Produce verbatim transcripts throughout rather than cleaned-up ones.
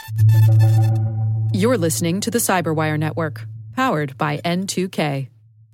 You're listening to the Cyberwire Network, powered by N two K.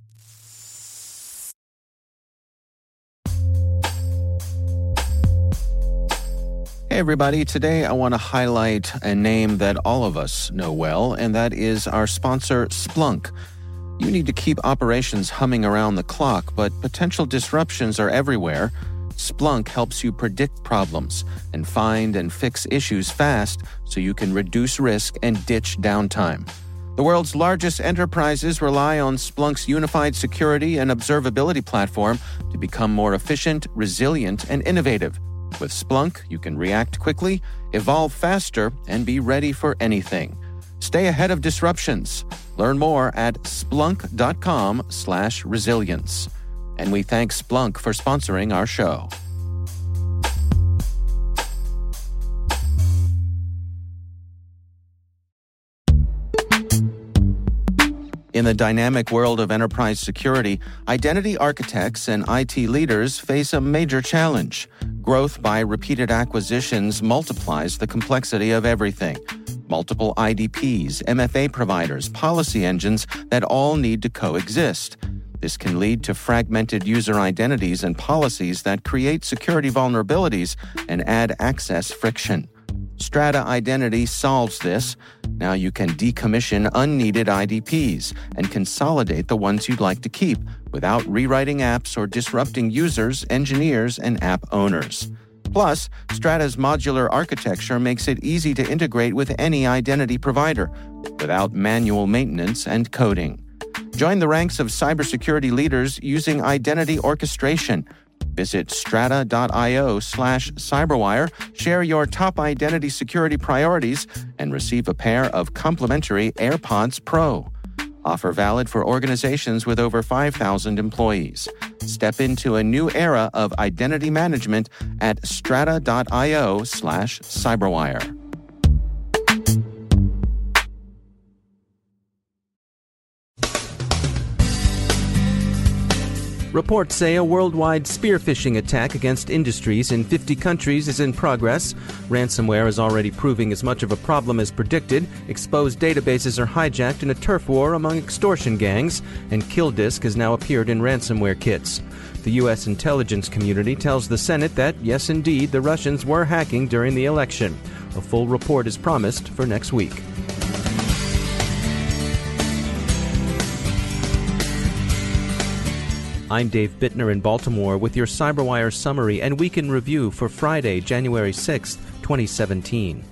Hey everybody, today I want to highlight a name that all of us know well, and that is our sponsor, Splunk. You need to keep operations humming around the clock, but potential disruptions are everywhere. Splunk helps you predict problems and find and fix issues fast so you can reduce risk and ditch downtime. The world's largest enterprises rely on Splunk's unified security and observability platform to become more efficient, resilient, and innovative. With Splunk, you can react quickly, evolve faster, and be ready for anything. Stay ahead of disruptions. Learn more at splunk.com slash resilience. And we thank Splunk for sponsoring our show. In the dynamic world of enterprise security, identity architects and I T leaders face a major challenge. Growth by repeated acquisitions multiplies the complexity of everything. Multiple I D Ps, M F A providers, policy engines that all need to coexist. This can lead to fragmented user identities and policies that create security vulnerabilities and add access friction. Strata Identity solves this. Now you can decommission unneeded I D Ps and consolidate the ones you'd like to keep without rewriting apps or disrupting users, engineers, and app owners. Plus, Strata's modular architecture makes it easy to integrate with any identity provider without manual maintenance and coding. Join the ranks of cybersecurity leaders using identity orchestration. Visit strata.io slash cyberwire, share your top identity security priorities, and receive a pair of complimentary AirPods Pro. Offer valid for organizations with over five thousand employees. Step into a new era of identity management at strata.io slash cyberwire. Reports say a worldwide spear phishing attack against industries in fifty countries is in progress. Ransomware is already proving as much of a problem as predicted. Exposed databases are hijacked in a turf war among extortion gangs, and KillDisk has now appeared in ransomware kits. The U S intelligence community tells the Senate that, yes indeed, the Russians were hacking during the election. A full report is promised for next week. I'm Dave Bittner in Baltimore with your CyberWire summary and week in review for Friday, January sixth, twenty seventeen.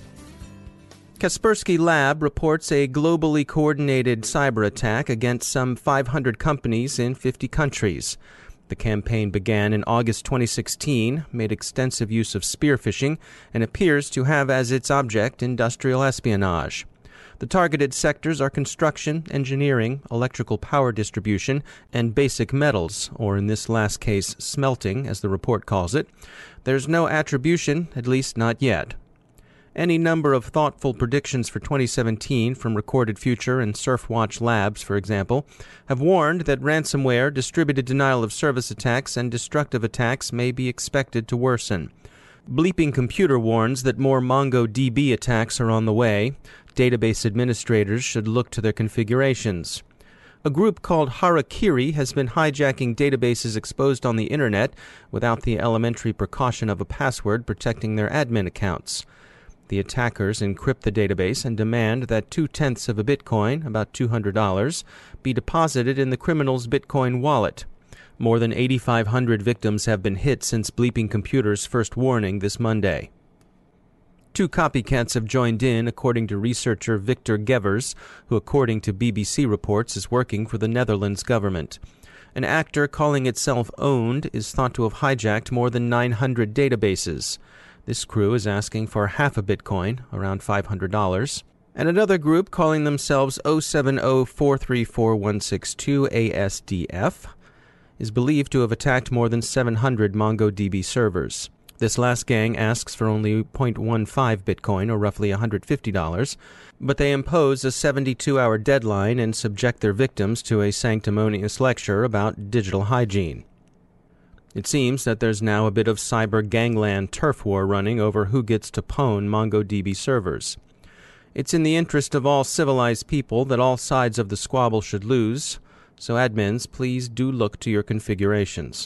Kaspersky Lab reports a globally coordinated cyber attack against some five hundred companies in fifty countries. The campaign began in August twenty sixteen, made extensive use of spear phishing, and appears to have as its object industrial espionage. The targeted sectors are construction, engineering, electrical power distribution, and basic metals, or in this last case, smelting, as the report calls it. There's no attribution, at least not yet. Any number of thoughtful predictions for twenty seventeen from Recorded Future and Surfwatch Labs, for example, have warned that ransomware, distributed denial of service attacks, and destructive attacks may be expected to worsen. Bleeping Computer warns that more MongoDB attacks are on the way. Database administrators should look to their configurations. A group called Harakiri has been hijacking databases exposed on the Internet without the elementary precaution of a password protecting their admin accounts. The attackers encrypt the database and demand that two-tenths of a Bitcoin, about two hundred dollars, be deposited in the criminal's Bitcoin wallet. More than eighty-five hundred victims have been hit since Bleeping Computer's first warning this Monday. Two copycats have joined in, according to researcher Victor Gevers, who, according to B B C reports, is working for the Netherlands government. An actor calling itself Owned is thought to have hijacked more than nine hundred databases. This crew is asking for half a Bitcoin, around five hundred dollars. And another group calling themselves zero seven zero four three four one six two A S D F is believed to have attacked more than seven hundred MongoDB servers. This last gang asks for only zero point one five Bitcoin, or roughly one hundred fifty dollars, but they impose a seventy-two hour deadline and subject their victims to a sanctimonious lecture about digital hygiene. It seems that there's now a bit of cyber gangland turf war running over who gets to pwn MongoDB servers. It's in the interest of all civilized people that all sides of the squabble should lose, so admins, please do look to your configurations.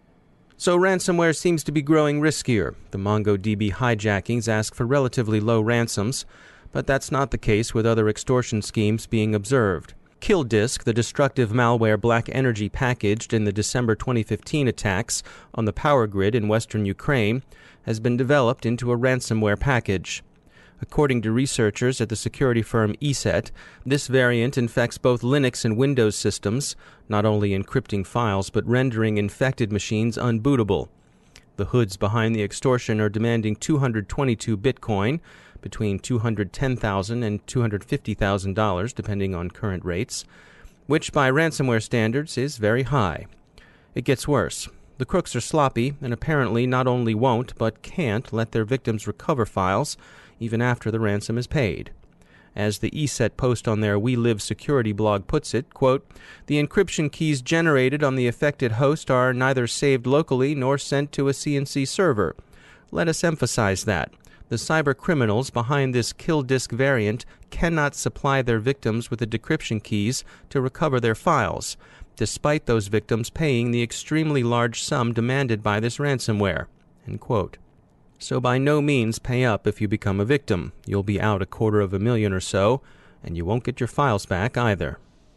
So ransomware seems to be growing riskier. The MongoDB hijackings ask for relatively low ransoms, but that's not the case with other extortion schemes being observed. KillDisk, the destructive malware Black Energy packaged in the December twenty fifteen attacks on the power grid in western Ukraine, has been developed into a ransomware package. According to researchers at the security firm E S E T, this variant infects both Linux and Windows systems, not only encrypting files but rendering infected machines unbootable. The hoods behind the extortion are demanding two hundred twenty-two Bitcoin, between two hundred ten thousand dollars and two hundred fifty thousand dollars, depending on current rates, which by ransomware standards is very high. It gets worse. The crooks are sloppy and apparently not only won't but can't let their victims recover files even after the ransom is paid. As the E S E T post on their We Live security blog puts it, quote, "The encryption keys generated on the affected host are neither saved locally nor sent to a C N C server. Let us emphasize that. The cyber criminals behind this KillDisk variant cannot supply their victims with the decryption keys to recover their files, despite those victims paying the extremely large sum demanded by this ransomware." End quote. So by no means pay up if you become a victim. You'll be out a quarter of a million or so, and you won't get your files back either.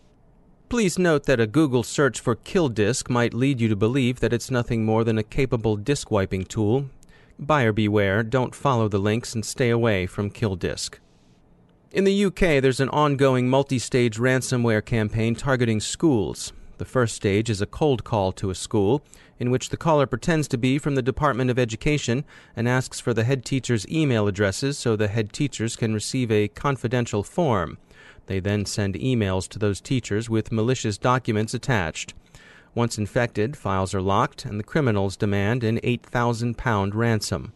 Please note that a Google search for KillDisk might lead you to believe that it's nothing more than a capable disk wiping tool. Buyer beware, don't follow the links and stay away from KillDisk. In the U K, there's an ongoing multi-stage ransomware campaign targeting schools. The first stage is a cold call to a school, in which the caller pretends to be from the Department of Education and asks for the head teacher's email addresses so the head teachers can receive a confidential form. They then send emails to those teachers with malicious documents attached. Once infected, files are locked, and the criminals demand an eight thousand pound ransom.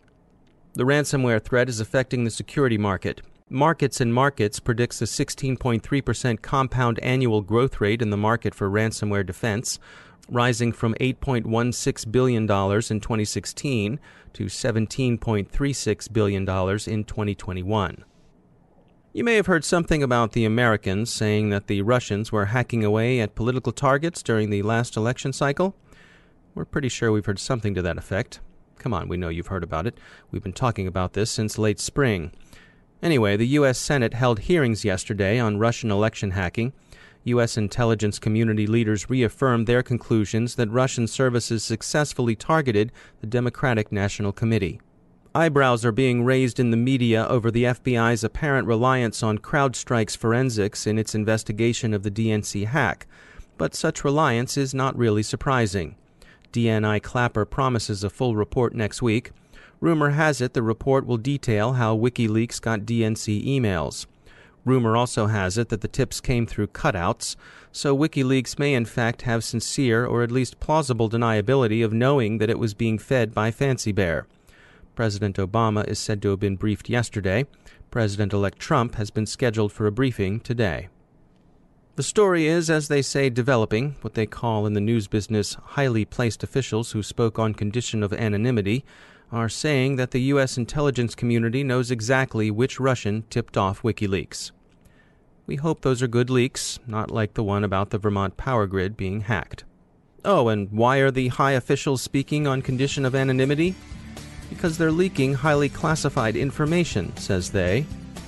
The ransomware threat is affecting the security market. Markets and Markets predicts a sixteen point three percent compound annual growth rate in the market for ransomware defense, rising from eight point one six billion dollars in twenty sixteen to seventeen point three six billion dollars in twenty twenty-one. You may have heard something about the Americans saying that the Russians were hacking away at political targets during the last election cycle. We're pretty sure we've heard something to that effect. Come on, we know you've heard about it. We've been talking about this since late spring. Anyway, the U S Senate held hearings yesterday on Russian election hacking. U S intelligence community leaders reaffirmed their conclusions that Russian services successfully targeted the Democratic National Committee. Eyebrows are being raised in the media over the F B I's apparent reliance on CrowdStrike's forensics in its investigation of the D N C hack, but such reliance is not really surprising. D N I Clapper promises a full report next week. Rumor has it the report will detail how WikiLeaks got D N C emails. Rumor also has it that the tips came through cutouts, so WikiLeaks may in fact have sincere or at least plausible deniability of knowing that it was being fed by Fancy Bear. President Obama is said to have been briefed yesterday. President-elect Trump has been scheduled for a briefing today. The story is, as they say, developing. What they call in the news business highly placed officials who spoke on condition of anonymity are saying that the U S intelligence community knows exactly which Russian tipped off WikiLeaks. We hope those are good leaks, not like the one about the Vermont power grid being hacked. Oh, and why are the high officials speaking on condition of anonymity? Because they're leaking highly classified information, says they.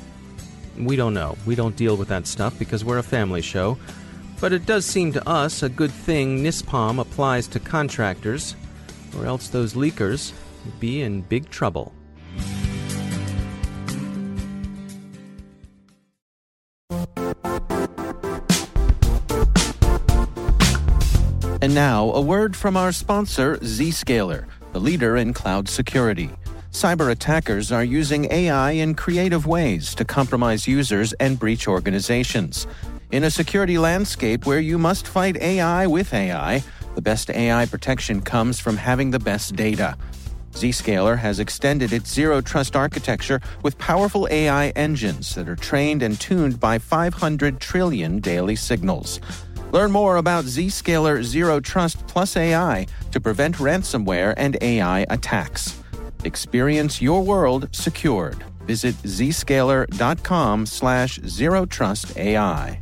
We don't know. We don't deal with that stuff because we're a family show. But it does seem to us a good thing NISPOM applies to contractors, or else those leakers would be in big trouble. And now, a word from our sponsor, Zscaler, the leader in cloud security. Cyber attackers are using A I in creative ways to compromise users and breach organizations. In a security landscape where you must fight A I with A I, the best A I protection comes from having the best data. Zscaler has extended its zero-trust architecture with powerful A I engines that are trained and tuned by five hundred trillion daily signals. Learn more about Zscaler Zero Trust Plus A I to prevent ransomware and A I attacks. Experience your world secured. Visit zscaler.com slash zerotrustai.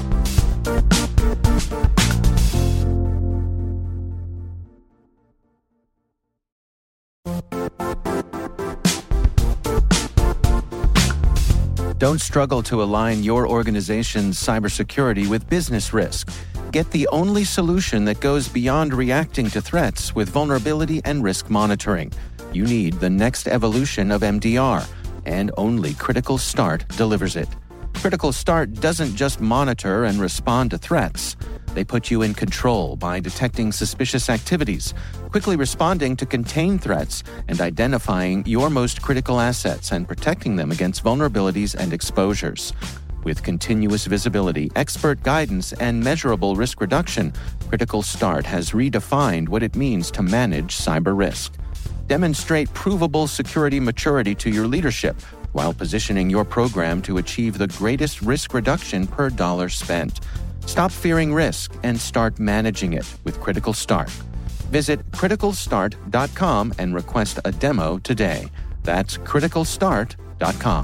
Don't struggle to align your organization's cybersecurity with business risk. Get the only solution that goes beyond reacting to threats with vulnerability and risk monitoring. You need the next evolution of M D R, and only Critical Start delivers it. Critical Start doesn't just monitor and respond to threats. They put you in control by detecting suspicious activities, quickly responding to contain threats, and identifying your most critical assets and protecting them against vulnerabilities and exposures. With continuous visibility, expert guidance, and measurable risk reduction, Critical Start has redefined what it means to manage cyber risk. Demonstrate provable security maturity to your leadership while positioning your program to achieve the greatest risk reduction per dollar spent. Stop fearing risk and start managing it with Critical Start. Visit critical start dot com and request a demo today. That's critical start dot com.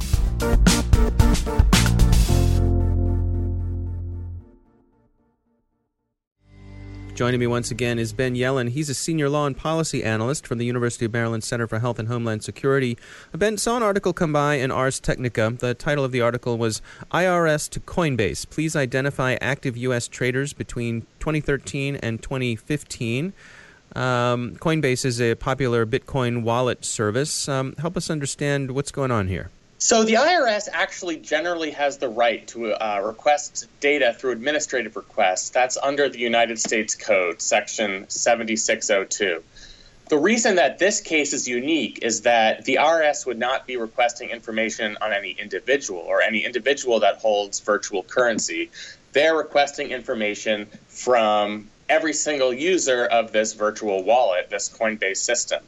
Joining me once again is Ben Yelin. He's a senior law and policy analyst from the University of Maryland Center for Health and Homeland Security. Ben, saw an article come by in Ars Technica. The title of the article was I R S to Coinbase. Please identify active U S traders between twenty thirteen and twenty fifteen. Um, Coinbase is a popular Bitcoin wallet service. Um, help us understand what's going on here. So the I R S actually generally has the right to uh, request data through administrative requests. That's under the United States Code, Section seventy-six oh two. The reason that this case is unique is that the I R S would not be requesting information on any individual or any individual that holds virtual currency. They're requesting information from every single user of this virtual wallet, this Coinbase system.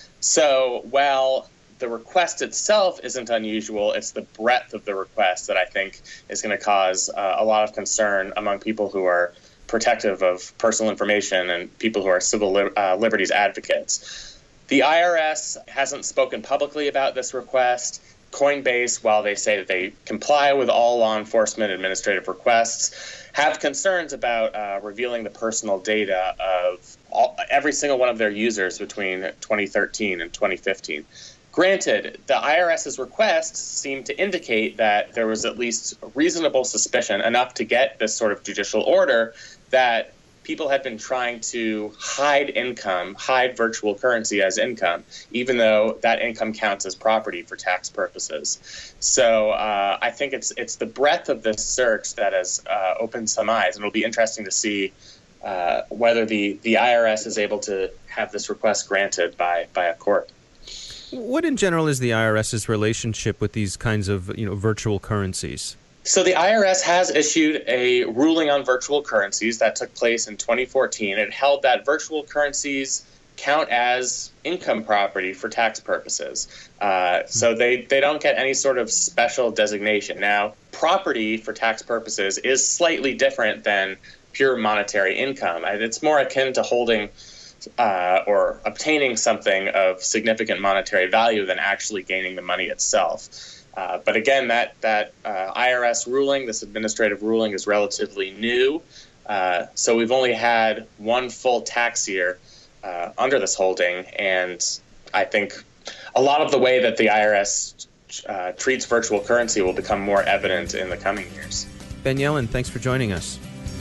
So while the request itself isn't unusual, it's the breadth of the request that I think is going to cause uh, a lot of concern among people who are protective of personal information and people who are civil li- uh, liberties advocates. The I R S hasn't spoken publicly about this request. Coinbase, while they say that they comply with all law enforcement administrative requests, have concerns about uh, revealing the personal data of all, every single one of their users between twenty thirteen and twenty fifteen. Granted, the IRS's requests seem to indicate that there was at least reasonable suspicion, enough to get this sort of judicial order, that people had been trying to hide income, hide virtual currency as income, even though that income counts as property for tax purposes. So uh, I think it's it's the breadth of this search that has uh, opened some eyes, and it'll be interesting to see uh, whether the, the I R S is able to have this request granted by, by a court. What in general is the IRS's relationship with these kinds of, you know, virtual currencies? So the I R S has issued a ruling on virtual currencies that took place in twenty fourteen. It held that virtual currencies count as income property for tax purposes. Uh, so they, they don't get any sort of special designation. Now, property for tax purposes is slightly different than pure monetary income. It's more akin to holding Uh, or obtaining something of significant monetary value than actually gaining the money itself. Uh, but again, that that uh, I R S ruling, this administrative ruling, is relatively new. Uh, so we've only had one full tax year uh, under this holding, and I think a lot of the way that the I R S uh, treats virtual currency will become more evident in the coming years. Ben Yelin, thanks for joining us.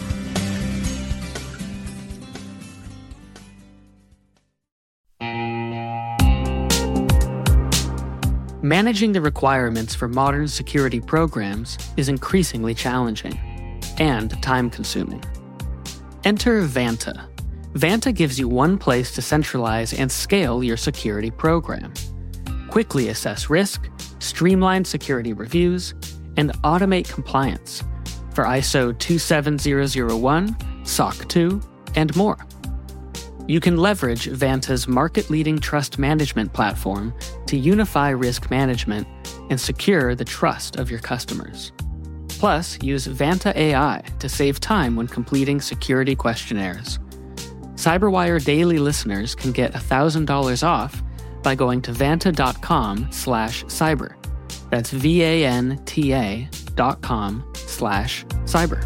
Managing the requirements for modern security programs is increasingly challenging and time-consuming. Enter Vanta. Vanta gives you one place to centralize and scale your security program. Quickly assess risk, streamline security reviews, and automate compliance for I S O two seven zero zero one, S O C two, and more. You can leverage Vanta's market-leading trust management platform to unify risk management and secure the trust of your customers. Plus, use Vanta A I to save time when completing security questionnaires. CyberWire Daily listeners can get one thousand dollars off by going to vanta dot com slash cyber. That's V-A-N-T-A dot com slash cyber.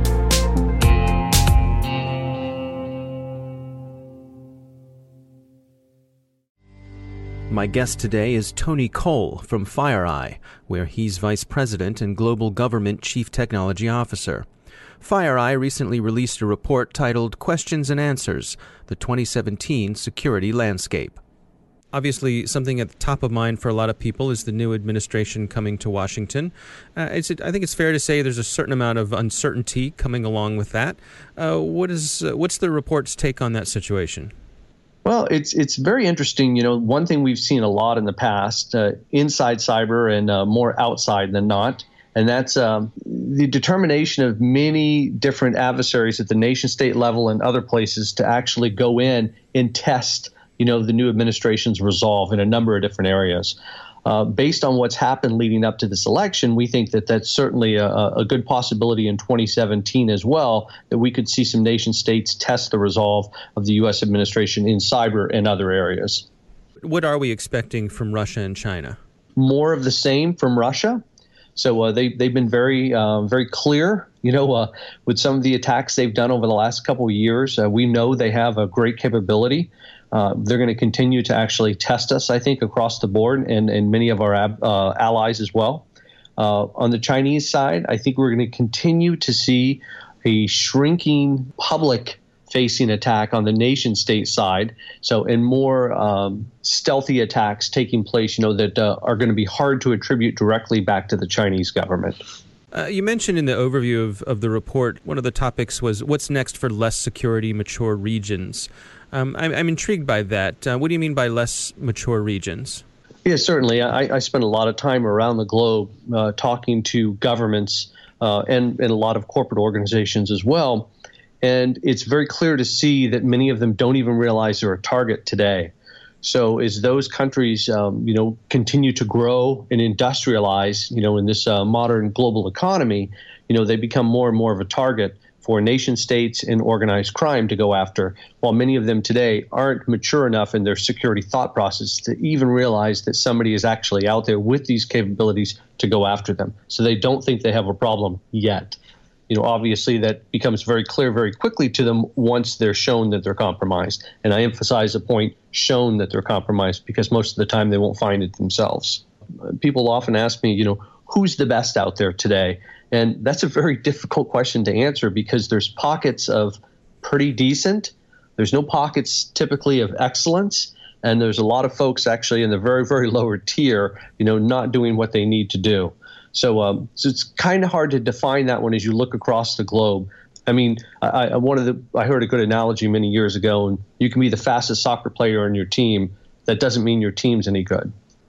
My guest today is Tony Cole from FireEye, where he's Vice President and Global Government Chief Technology Officer. FireEye recently released a report titled Questions and Answers, the twenty seventeen Security Landscape. Obviously, something at the top of mind for a lot of people is the new administration coming to Washington. Uh, it's, I think it's fair to say there's a certain amount of uncertainty coming along with that. Uh, what is uh, what's the report's take on that situation? Well, it's it's very interesting. You know, one thing we've seen a lot in the past, uh, inside cyber and uh, more outside than not, and that's um, the determination of many different adversaries at the nation state level and other places to actually go in and test, you know, the new administration's resolve in a number of different areas. Uh, based on what's happened leading up to this election, we think that that's certainly a, a good possibility in twenty seventeen as well, that we could see some nation states test the resolve of the U S administration in cyber and other areas. What are we expecting from Russia and China? More of the same from Russia. So uh, they, they've been very, uh, very clear, you know, uh, with some of the attacks they've done over the last couple of years. Uh, we know they have a great capability. Uh, they're going to continue to actually test us, I think, across the board, and, and many of our ab, uh, allies as well. Uh, on the Chinese side, I think we're going to continue to see a shrinking public-facing attack on the nation-state side. So, and more um, stealthy attacks taking place, you know, that uh, are going to be hard to attribute directly back to the Chinese government. Uh, you mentioned in the overview of, of the report, one of the topics was what's next for less security mature regions. Um, I'm, I'm intrigued by that. Uh, what do you mean by less mature regions? Yeah, certainly. I, I spend a lot of time around the globe uh, talking to governments uh, and, and a lot of corporate organizations as well. And it's very clear to see that many of them don't even realize they're a target today. So as those countries, um, you know, continue to grow and industrialize, you know, in this uh, modern global economy, you know, they become more and more of a target for nation states and organized crime to go after, while many of them today aren't mature enough in their security thought process to even realize that somebody is actually out there with these capabilities to go after them. So they don't think they have a problem yet. You know, obviously that becomes very clear very quickly to them once they're shown that they're compromised. And I emphasize the point, shown that they're compromised, because most of the time they won't find it themselves. People often ask me, you know, who's the best out there today? And that's a very difficult question to answer, because there's pockets of pretty decent. There's no pockets typically of excellence. And there's a lot of folks actually in the very, very lower tier, you know, not doing what they need to do. So, um, so it's kind of hard to define that one as you look across the globe. I mean, I, I, one of the, I heard a good analogy many years ago, and you can be the fastest soccer player on your team. That doesn't mean your team's any good.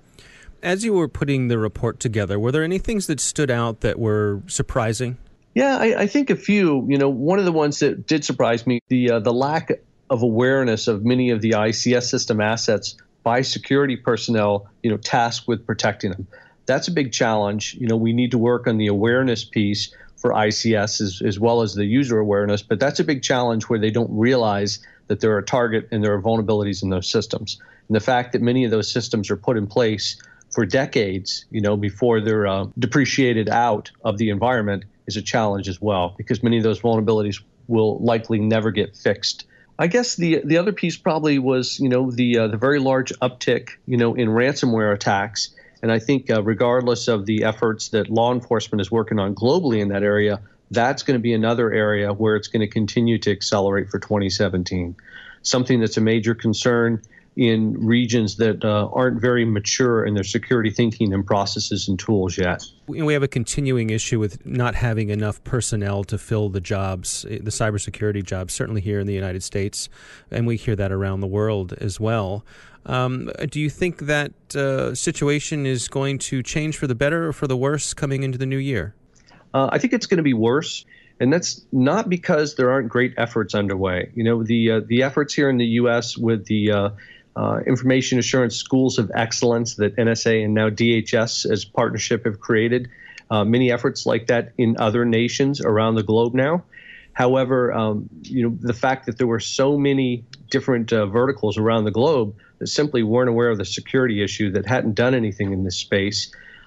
As you were putting the report together, were there any things that stood out that were surprising? Yeah, I, I think a few. You know, one of the ones that did surprise me, the uh, the lack of awareness of many of the I C S system assets by security personnel, you know, tasked with protecting them. That's a big challenge. You know, we need to work on the awareness piece for I C S as, as well as the user awareness, but that's a big challenge where they don't realize that they're a target and there are vulnerabilities in those systems. And the fact that many of those systems are put in place for decades, you know, before they're uh, depreciated out of the environment is a challenge as well, because many of those vulnerabilities will likely never get fixed. I guess the the other piece probably was, you know, the uh, the very large uptick, you know, in ransomware attacks. And I think uh, regardless of the efforts that law enforcement is working on globally in that area, that's going to be another area where it's going to continue to accelerate for twenty seventeen. Something that's a major concern in regions that uh, aren't very mature in their security thinking and processes and tools yet. We have a continuing issue with not having enough personnel to fill the jobs, the cybersecurity jobs, certainly here in the United States, and we hear that around the world as well. Um, do you think that uh, situation is going to change for the better or for the worse coming into the new year? Uh, I think it's going to be worse. And that's not because there aren't great efforts underway. You know, the uh, the efforts here in the U S with the uh, uh, Information Assurance Schools of Excellence that N S A and now D H S as partnership have created, uh, many efforts like that in other nations around the globe now. However, um, you know, the fact that there were so many different uh, verticals around the globe that simply weren't aware of the security issue, that hadn't done anything in this space,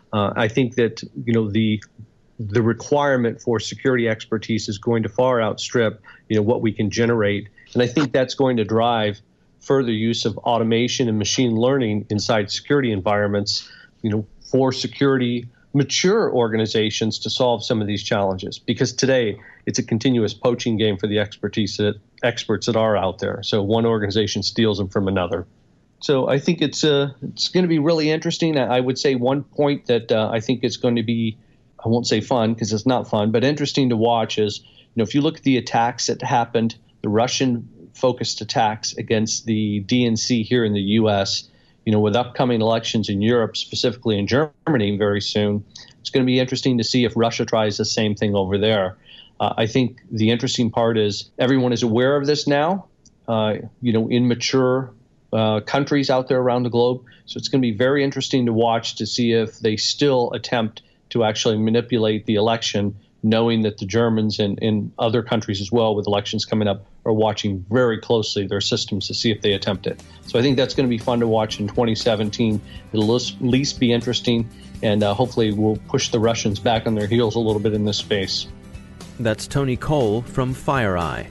uh, I think that, you know, the the requirement for security expertise is going to far outstrip, you know, what we can generate. And I think that's going to drive further use of automation and machine learning inside security environments, you know, for security mature organizations to solve some of these challenges. Because today it's a continuous poaching game for the expertise that experts that are out there. So one organization steals them from another. So I think it's uh, it's going to be really interesting. I would say one point that uh, I think is going to be, I won't say fun because it's not fun, but interesting to watch is, you know, if you look at the attacks that happened, the Russian-focused attacks against the D N C here in the U S, you know, with upcoming elections in Europe, specifically in Germany very soon, it's going to be interesting to see if Russia tries the same thing over there. Uh, I think the interesting part is everyone is aware of this now, uh, you know, in mature uh, countries out there around the globe. So it's going to be very interesting to watch to see if they still attempt to actually manipulate the election, knowing that the Germans and, and other countries as well with elections coming up are watching very closely their systems to see if they attempt it. So I think that's going to be fun to watch in twenty seventeen. It'll at least be interesting, and uh, hopefully we'll push the Russians back on their heels a little bit in this space. That's Tony Cole from FireEye.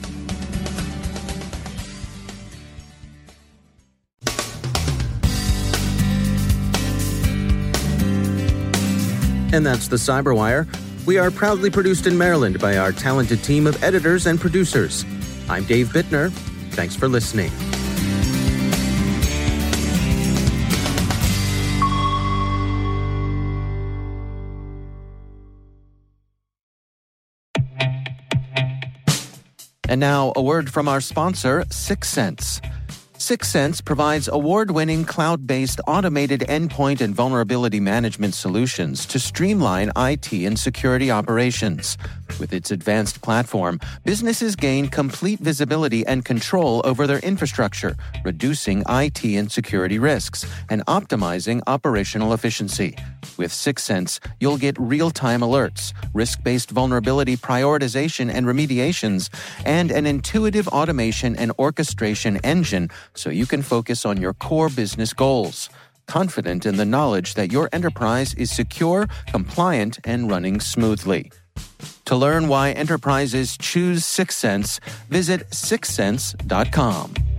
And that's the Cyberwire. We are proudly produced in Maryland by our talented team of editors and producers. I'm Dave Bittner. Thanks for listening. And now, a word from our sponsor, Syxsense. Syxsense provides award-winning cloud-based automated endpoint and vulnerability management solutions to streamline I T and security operations. With its advanced platform, businesses gain complete visibility and control over their infrastructure, reducing I T and security risks and optimizing operational efficiency. With Syxsense, you'll get real-time alerts, risk-based vulnerability prioritization and remediations, and an intuitive automation and orchestration engine so you can focus on your core business goals, confident in the knowledge that your enterprise is secure, compliant, and running smoothly. To learn why enterprises choose Syxsense, visit syxsense dot com.